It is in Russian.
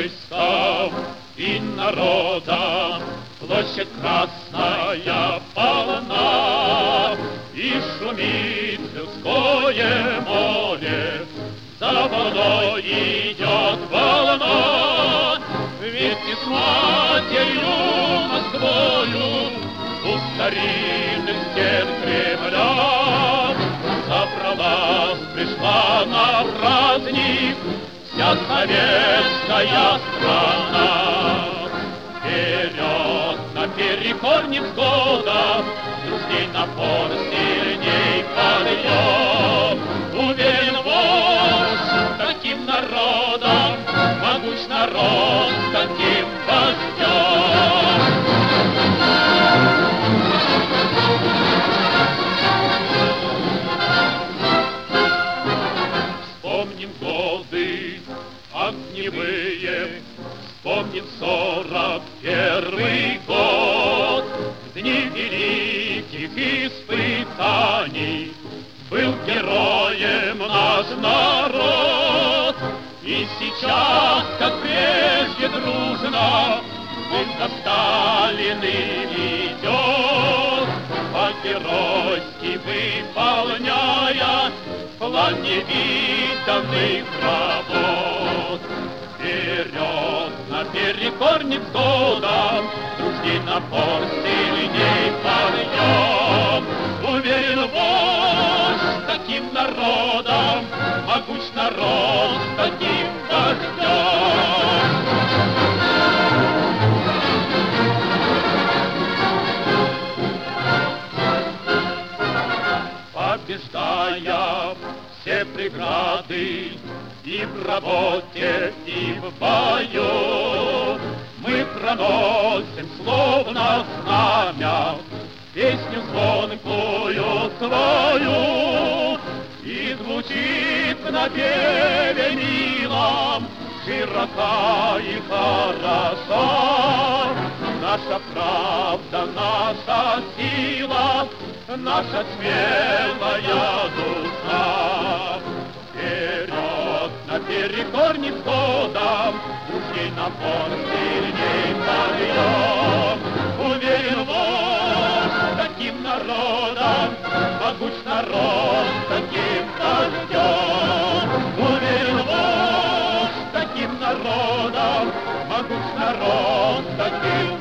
войскам и народам. Площадь красная полна, и шумит людское море. За водой идет волна, вместе с матерью Москвою у старинных стен Кремля. Собралась, пришла на праздник вся советская страна. Вперед, наперекор невзгодам, дружней напор, сильней подъем. Уверен вождь таким народом, могуч народ таким вождем. Вспомним годы огневые, вспомним 41 год, в дни великих испытаний был героем наш народ. И сейчас, как прежде, дружно мы за Сталиным идем, по-геройски выполняя план невиданных работ. Вперед, наперекор невзгодам, дружней напор, сильней подъем. Уверен вождь таким народом, могуч народ таким вождем. Побеждая все преграды и в работе, и в бою, мы проносим словно знамя песню звонкую свою. И звучит в напеве милом широка и хороша наша правда, наша сила, наша смелая душа. Вперед, наперекор невзгодам, дружней напор, сильней подъем. Уверен вождь таким народом, могуч народ таким вождем. Уверен вождь таким народом, могуч народ таким